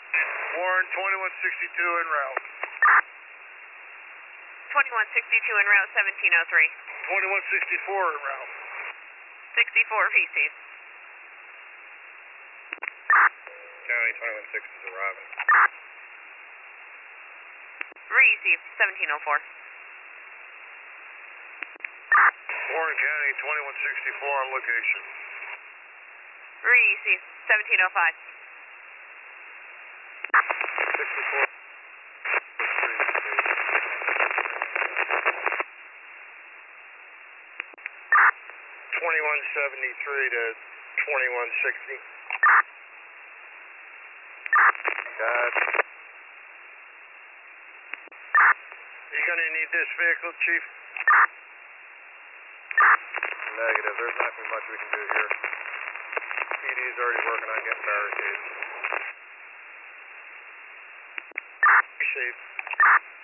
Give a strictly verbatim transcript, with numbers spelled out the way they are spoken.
Warren, twenty-one sixty-two en route. twenty-one sixty-two en route, seventeen oh three. twenty-one sixty-four en route. sixty-four P C. County, twenty-one six is arriving. Received, seventeen oh four. Warren County, twenty-one sixty-four on location. Received, seventeen oh five. sixty-four. twenty-one seventy-three to twenty-one sixty. Got. You gonna need this vehicle, Chief? Negative. There's nothing much we can do here. P D's already working on getting barricades. Received.